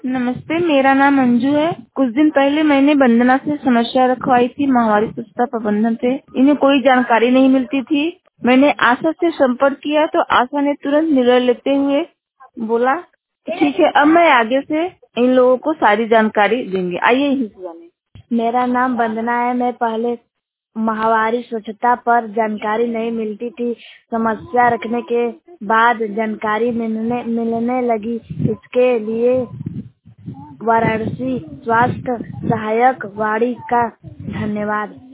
नमस्ते, मेरा नाम अंजू है। कुछ दिन पहले मैंने वंदना से समस्या रखवाई थी महावारी स्वच्छता प्रबंधन से। इन्हें कोई जानकारी नहीं मिलती थी। मैंने आशा से संपर्क किया तो आशा ने तुरंत निर्णय लेते हुए बोला, ठीक है, अब मैं आगे से इन लोगों को सारी जानकारी देंगे। आइए यहीं से जाने। मेरा नाम वंदना है। मैं पहले माहवारी स्वच्छता पर जानकारी नहीं मिलती थी। समस्या रखने के बाद जानकारी मिलने लगी। इसके लिए वाराणसी स्वास्थ्य सहायक वाणी का धन्यवाद।